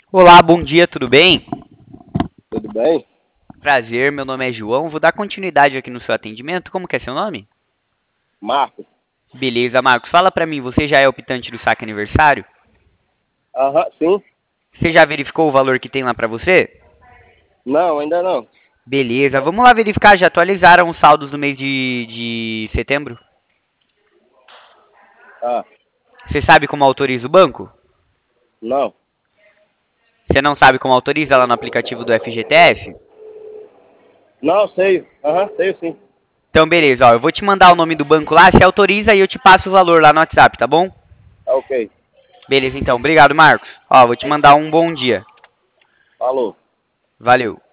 Olá, bom dia, tudo bem? Tudo bem? Prazer, meu nome é João. Vou dar continuidade aqui no seu atendimento. Como que é seu nome? Marcos? Beleza, Marcos. Fala pra mim, você já é optante do saque aniversário? Aham, sim. Você já verificou o valor que tem lá pra você? Não, ainda não. Beleza, vamos lá verificar. Já atualizaram os saldos do mês de setembro? Ah, Você sabe como autoriza o banco? não. Você não sabe como autoriza lá no aplicativo do FGTS? Não, sei. Aham, sei sim. Então, beleza, ó, eu vou te mandar o nome do banco lá, você autoriza e eu te passo o valor lá no WhatsApp, tá bom? Tá ok. Beleza, então. Obrigado, Marcos. Ó, vou te mandar um bom dia. Falou. Valeu.